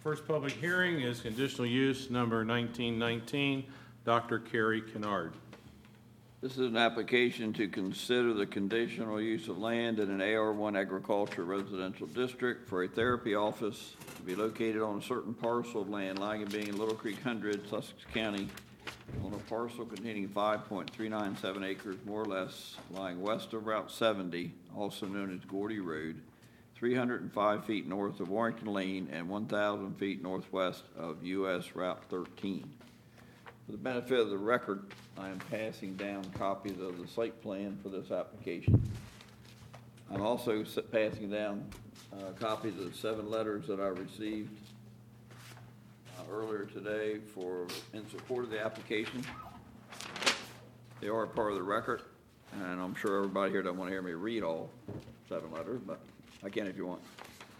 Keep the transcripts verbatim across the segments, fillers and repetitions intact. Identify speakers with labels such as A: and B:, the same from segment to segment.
A: First public hearing is conditional use number nineteen nineteen, Doctor Kerry Kennard.
B: This is an application to consider the conditional use of land in an A R one agriculture residential district for a therapy office to be located on a certain parcel of land lying and being in Little Creek Hundred, Sussex County, on a parcel containing five point three nine seven acres, more or less, lying west of Route seventy, also known as Gordy Road, three hundred five feet north of Warrington Lane and one thousand feet northwest of U S Route thirteen. For the benefit of the record, I am passing down copies of the site plan for this application. I'm also passing down uh, copies of the seven letters that I received uh, earlier today for in support of the application. They are part of the record, and I'm sure everybody here doesn't want to hear me read all seven letters, but I can if you want.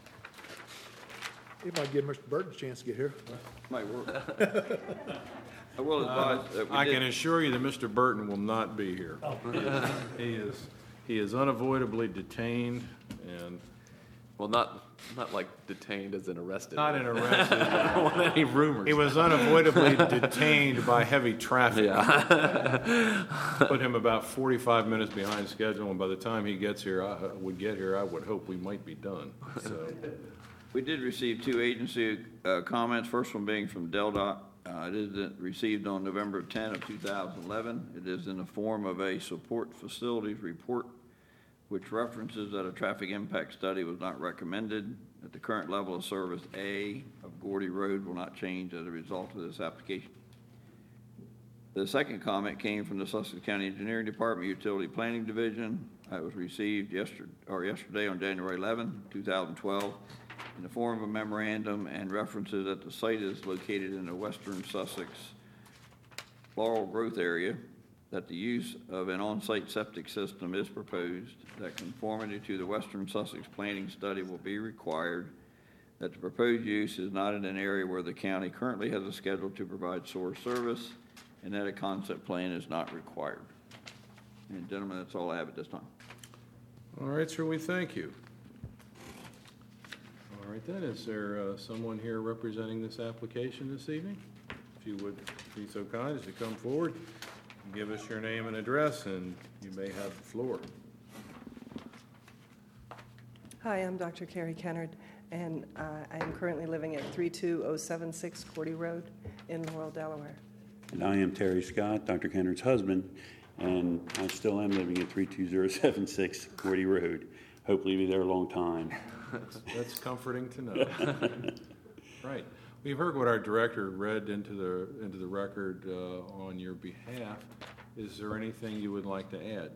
C: You might give Mister Burton a chance to get here.
B: Might work. I will advise
A: Uh,
B: that we
A: I
B: did,
A: can assure you that Mister Burton will not be here. He is, he is unavoidably detained and
D: Well, not not like detained as in arrested.
A: not in arrested.
D: I don't want any rumors.
A: He was unavoidably detained by heavy traffic.
D: Yeah.
A: Put him about forty-five minutes behind schedule, and by the time he gets here, I would get here, I would hope we might be done. So,
B: we did receive two agency uh, comments, first one being from DelDOT. Uh, it is received on November tenth of two thousand eleven. It is in the form of a support facilities report, which references that a traffic impact study was not recommended, that the current level of service A of Gordy Road will not change as a result of this application. The second comment came from the Sussex County Engineering Department Utility Planning Division. It was received yesterday, or yesterday on January eleventh, two thousand twelve, in the form of a memorandum and references that the site is located in the western Sussex Laurel Growth area, that the use of an on-site septic system is proposed, that conformity to the Western Sussex planning study will be required, that the proposed use is not in an area where the county currently has a schedule to provide sewer service, and that a concept plan is not required. And gentlemen, that's all I have at this time.
A: all right, sir, we thank you. All right then, is there uh, someone here representing this application this evening? If you would be so kind as to come forward, give us your name and address, and you may have the floor.
E: Hi, I'm Doctor Kerry Kennard, and uh, I am currently living at three two oh seven six Gordy Road in Laurel, Delaware.
F: And I am Terry Scott, Doctor Kennard's husband, and I still am living at three two oh seven six Gordy Road. Hopefully be there a long time.
A: That's, that's comforting to know. Right. We've heard what our director read into the into the record uh, on your behalf. Is there anything you would like to add?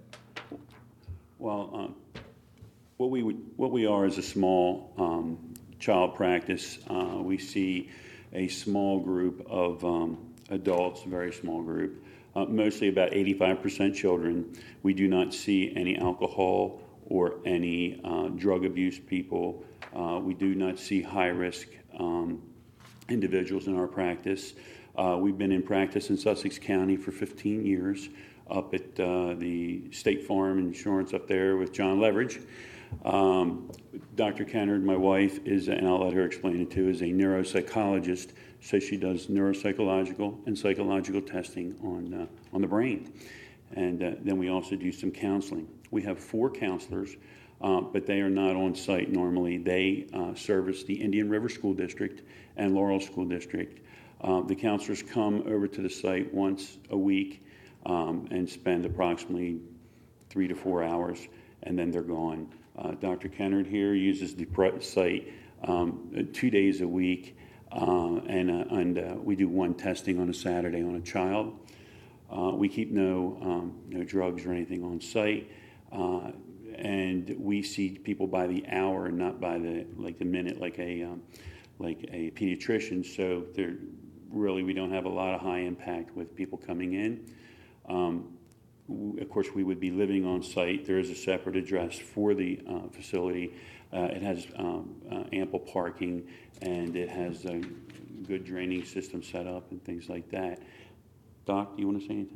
F: Well, uh, what we would, what we are is a small um, child practice. Uh, we see a small group of um, adults, a very small group, uh, mostly about eighty-five percent children. We do not see any alcohol or any uh, drug abuse people. Uh, we do not see high-risk um, individuals in our practice. Uh, we've been in practice in Sussex County for fifteen years, up at uh, the State Farm Insurance up there with John Leverage. Um, Doctor Kennard, my wife, is, and I'll let her explain it too, is a neuropsychologist, so she does neuropsychological and psychological testing on uh, on the brain. And uh, then we also do some counseling. We have four counselors, uh, but they are not on site normally. They uh, service the Indian River School District and Laurel School District. Uh, the counselors come over to the site once a week um, and spend approximately three to four hours, and then they're gone. Uh, Doctor Kennard here uses the site um, two days a week, uh, and, uh, and uh, we do one testing on a Saturday on a child. Uh, we keep no, um, no drugs or anything on site. Uh, and we see people by the hour and not by the like the minute, like a um, like a pediatrician. So there really we don't have a lot of high impact with people coming in. Um, w- of course, we would be living on site. There is a separate address for the uh, facility. Uh, it has um, uh, ample parking, and it has a good draining system set up and things like that. Doc, do you want to say anything?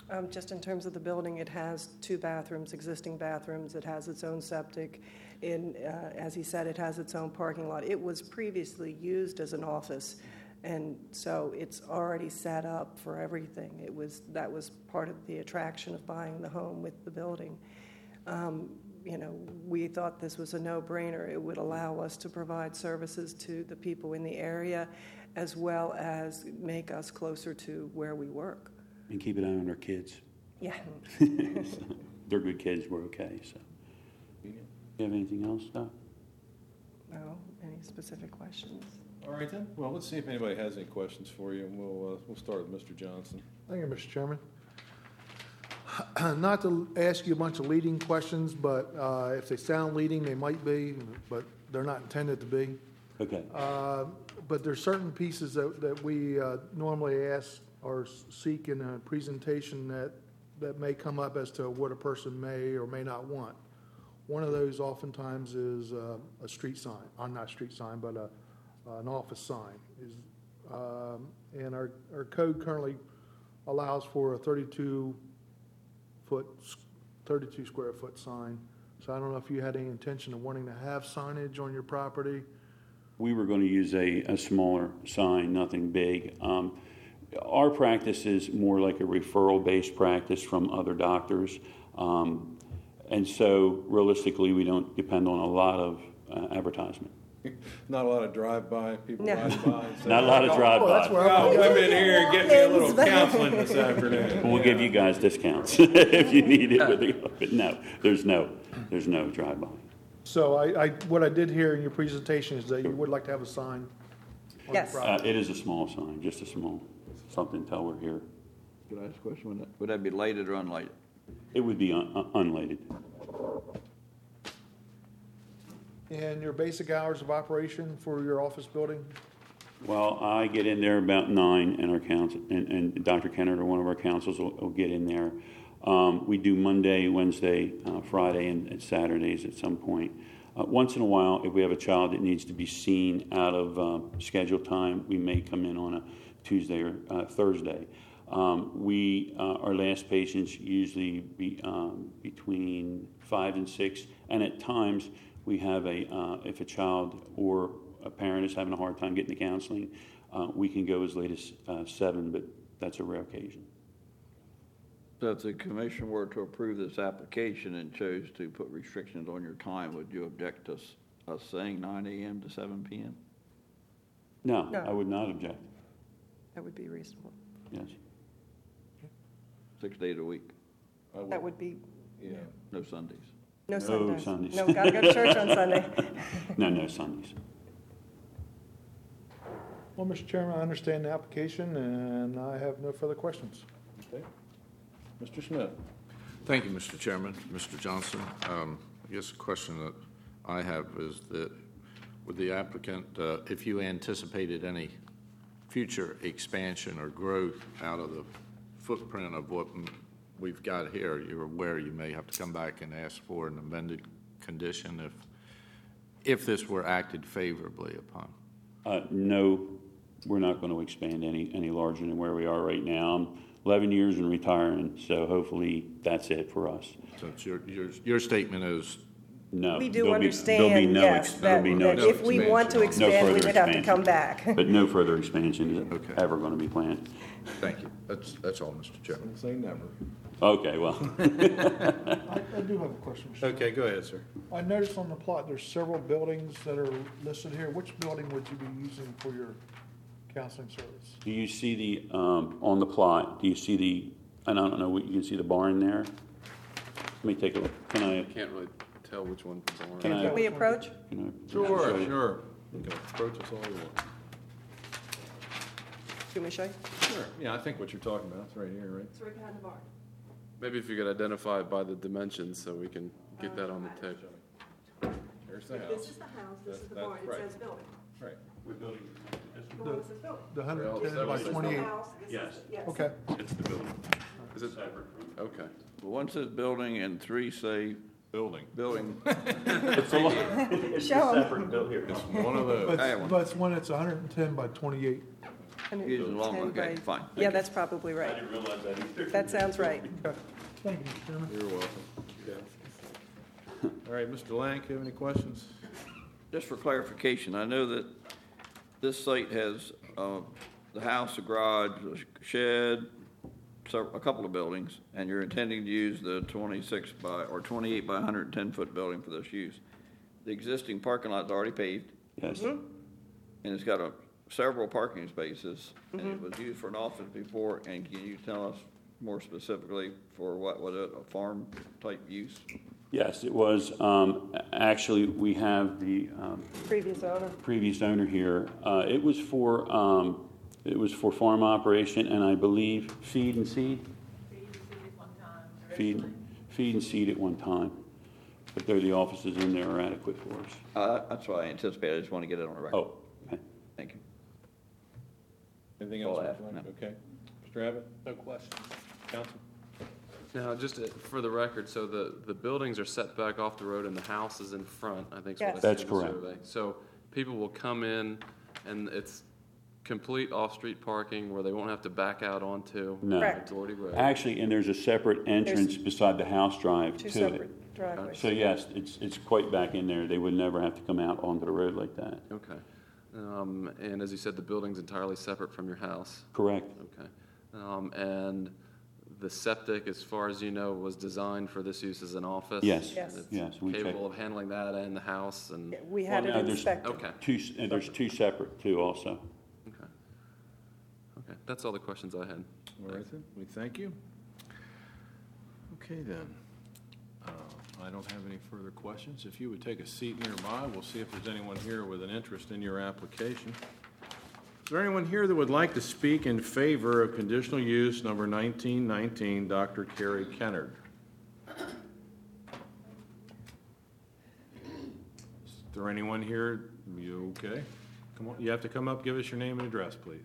E: Um, Just in terms of the building, it has two bathrooms, existing bathrooms. It has its own septic. In, uh, as he said, it has its own parking lot. It was previously used as an office, and so it's already set up for everything. It was, that was part of the attraction of buying the home with the building. Um, You know, we thought this was a no-brainer. It would allow us to provide services to the people in the area, as well as make us closer to where we work.
F: And keep an eye on our kids.
E: Yeah.
F: So, they're good kids, we're okay, so. You have anything else, Doc?
E: No, any specific questions?
A: All right then, well, let's see if anybody has any questions for you, and we'll, uh, we'll start with Mister Johnson.
C: Thank you, Mister Chairman. Not to ask you a bunch of leading questions, but uh, if they sound leading, they might be, but they're not intended to be.
F: Okay.
C: Uh, But there's certain pieces that, that we uh, normally ask or seek in a presentation that, that may come up as to what a person may or may not want. One of those oftentimes is uh, a street sign, uh, not a street sign, but a, an office sign. Is, um, and our, our code currently allows for a thirty-two foot, thirty-two square foot sign. So I don't know if you had any intention of wanting to have signage on your property.
F: We were going to use a, a smaller sign, nothing big. Um, our practice is more like a referral-based practice from other doctors. Um, and so realistically, we don't depend on a lot of uh, advertisement.
A: Not a lot of drive-by, people
E: No.
A: ride by. and say,
F: Not a lot of
A: "Oh,
F: drive-by.
C: Oh, that's where
A: Well,
C: I'm
A: come in here and get me a little
E: Walk-ins.
A: counseling this afternoon.
F: We'll give you guys discounts if you need it. With the, but no, there's no, there's no drive-by.
C: So I, I, what I did hear in your presentation is that you would like to have a sign on
E: Yes.
C: the
F: Uh,
C: property.
F: it is a small sign, just a small, something to tell we're here.
B: Could I ask a question? Would that, would that be lighted or unlighted?
F: It would be un- un- unlighted.
C: And your basic hours of operation for your office building?
F: Well, I get in there about nine, and our counsel, and, and Doctor Kennard or one of our counsels will, will get in there. Um, we do Monday, Wednesday, uh, Friday, and, and Saturdays at some point. Uh, once in a while, if we have a child that needs to be seen out of uh, scheduled time, we may come in on a Tuesday or uh, Thursday. Um, we, uh, our last patients usually be um, between five and six, and at times we have a, uh, if a child or a parent is having a hard time getting to counseling, uh, we can go as late as uh, seven, but that's a rare occasion.
B: So if the commission were to approve this application and chose to put restrictions on your time, would you object to us, us saying nine a.m. to seven p.m.?
F: No,
E: No.
F: I would not object.
E: That would be reasonable.
F: Yes.
B: Six days a week,
A: I
E: That would be,
A: Yeah.
B: no Sundays.
E: no
F: No
E: Sundays.
F: Sundays.
E: No, gotta go to church on Sunday.
F: No, no Sundays.
C: Well, Mister Chairman, I understand the application, and I have no further questions.
A: Okay. Mister Schmidt?
G: Thank you, Mister Chairman. Mister Johnson, um, I guess the question that I have is that with the applicant, uh, if you anticipated any future expansion or growth out of the footprint of what m- we've got here, you're aware you may have to come back and ask for an amended condition if, if this were acted favorably upon.
F: Uh, no, we're not going to expand any, any larger than where we are right now. I'm eleven years and retiring, so hopefully that's it for us.
G: Since your, your, your statement is,
F: No.
E: We do
F: there'll be- there'll be
E: understand,
F: no
E: yes,
F: ex-
E: that
F: there'll be no
E: that if we want to
G: expansion.
F: No
E: expand, we
F: further
E: would have to
F: expansion.
E: come back.
F: But no further expansion is
G: Okay.
F: ever going to be planned.
G: thank you. That's, that's all, Mister Chairman.
A: Say never.
F: Okay, well,
C: I, I do have a question, Mister
A: Okay, go ahead, sir.
C: I noticed on the plot, there's several buildings that are listed here. Which building would you be using for your counseling service?
F: do you see the, um, on the plot, do you see the, and I don't know, what you can see the barn there? Let me take a look. Can I,
D: Can't really tell which one's on.
F: Can I-
E: Can we approach?
F: can I?
A: Sure,
F: show you?
A: sure. You can approach us all you want.
E: Can we show you?
A: Sure. Yeah, I think what you're talking about is right here, right?
E: It's right behind the barn.
D: Maybe if you could identify it by the dimensions so we can get that on the tape.
A: There's the
E: This
A: house.
E: is the house, this is the
A: That's-
E: barn, it
A: right.
E: says building.
A: Right.
E: The one that says building.
C: The hundred and ten by
E: This is the
C: twenty-eight.
E: house, this is
F: Yes.
E: the- yes.
C: Okay.
F: It's the building.
D: Is it? Okay.
B: Well, one says building and three say
A: Building.
B: building.
F: It's a, lo- it's a
E: Show 'em.
F: separate bill here.
A: It's one of those.
C: But
B: I have
C: it's,
B: one.
C: but it's one that's hundred and ten by twenty-eight.
E: And it-
B: Using long,
E: ten
B: okay,
E: by-
B: fine. Thank
E: Yeah,
B: you.
E: that's probably
F: I
E: right.
F: didn't realize that either.
E: That sounds right.
C: Thank you, Mister Chairman.
A: You're welcome. All right, Mister Lank, you have any questions?
B: Just for clarification, I know that this site has uh, the house, a garage, a shed, several- a couple of buildings, and you're intending to use the twenty-six by, or twenty-eight by one hundred ten foot building for this use. The existing parking lot's already paved,
F: Yes,
B: and it's got a, several parking spaces, and it was used for an office before, and can you tell us more specifically for what, what, a a farm-type use?
F: yes, it was. Um, a- Actually, we have the um,
E: Previous owner.
F: previous owner here. Uh, It was for, um, it was for farm operation, and I believe feed and seed? Feed, feed and seed at one time. But they're the offices in there are adequate for us.
B: Uh, That's what I anticipated, I just want to get it on the record.
F: Oh, okay.
B: Thank you.
A: Anything
B: All
A: else,
B: I
A: Mister
B: have,
A: Lank?
B: no.
A: Okay. Mister Abbott? No questions. Counsel?
D: Now, just uh, for the record, so the, the buildings are set back off the road and the house is in front, I think is what I
E: Yes.
D: see
F: That's
D: in the
F: correct.
D: survey. So people will come in and it's complete off-street parking where they won't have to back out onto
F: No.
E: Correct.
D: Doherty Road.
F: Actually, and there's a separate entrance beside the house drive
E: Two
F: to it.
E: separate driveways.
F: So yes, it's, it's quite back in there. They would never have to come out onto the road like that.
D: Okay. Um, and as you said, the building's entirely separate from your house.
F: Correct.
D: Okay. Um, and the septic, as far as you know, was designed for this use as an office?
F: Yes.
E: Yes.
D: It's
F: Yes, we checked.
D: capable of handling that and the house and,
E: Yeah, We had
F: Well,
E: it
F: no, there's-
E: inspected.
D: okay,
F: Two, s- and there's two separate too also.
D: okay. Okay, that's all the questions I had.
A: All right, then. We thank you. Okay, then. Uh, I don't have any further questions. If you would take a seat nearby, we'll see if there's anyone here with an interest in your application. Is there anyone here that would like to speak in favor of conditional use number nineteen nineteen, Doctor Carrie Kennard? Is there anyone here? You okay? Come on, you have to come up, give us your name and address, please.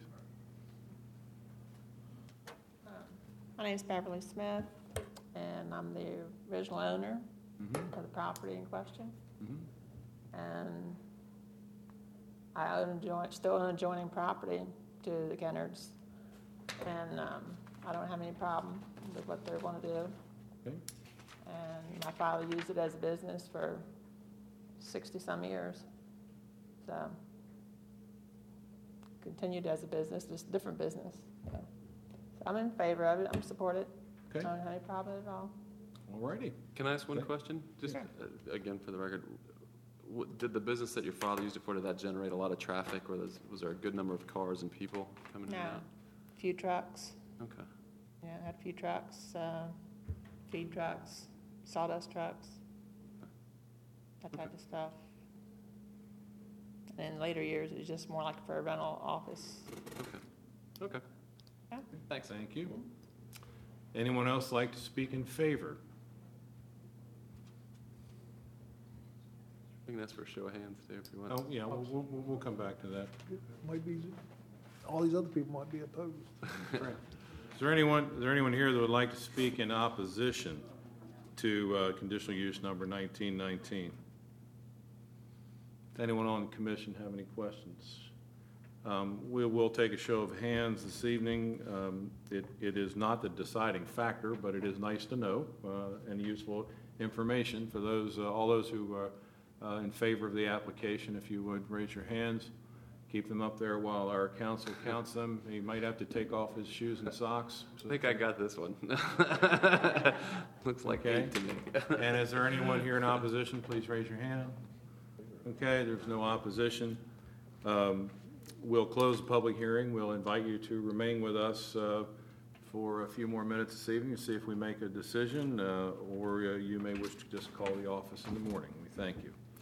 H: My name is Beverly Smith, and I'm the original owner of the property in question. And I own adjoin, still own adjoining property to the Kennards, and um, I don't have any problem with what they want to do.
A: Okay.
H: And my father used it as a business for sixty-some years, so continued as a business, just different business. So so I'm in favor of it. I'm support it.
A: Okay.
H: I don't have any problem at all.
A: All righty.
D: Can I ask one
A: Okay.
D: question? Just, uh, again, for the record, w- did the business that your father used it for, did that generate a lot of traffic, or was, was there a good number of cars and people coming in and
H: No,
D: out?
H: few trucks.
D: Okay,
H: Yeah, I had a few trucks, uh, feed trucks, sawdust trucks, that type of stuff. And in later years, it was just more like for a rental office.
D: okay, okay.
H: Yeah.
D: Thanks.
A: Thank you. Anyone else like to speak in favor?
D: We can ask for a show of hands, too, if you want.
A: Oh, yeah, we'll, we'll, we'll come back to that.
C: Might be, all these other people might be opposed.
A: Is there anyone, is there anyone here that would like to speak in opposition to uh, conditional use number nineteen nineteen? Does anyone on the commission have any questions? Um, We will take a show of hands this evening. Um, It, it is not the deciding factor, but it is nice to know uh, and useful information for those, uh, all those who are uh, in favor of the application. If you would raise your hands, keep them up there while our counsel counts them. He might have to take off his shoes and socks.
D: I think I got this one. Looks like
A: Okay.
D: eight to me.
A: And is there anyone here in opposition? Please raise your hand. Okay, there's no opposition. Um, We'll close the public hearing. We'll invite you to remain with us uh, for a few more minutes this evening to see if we make a decision, uh, or uh, you may wish to just call the office in the morning. We thank you.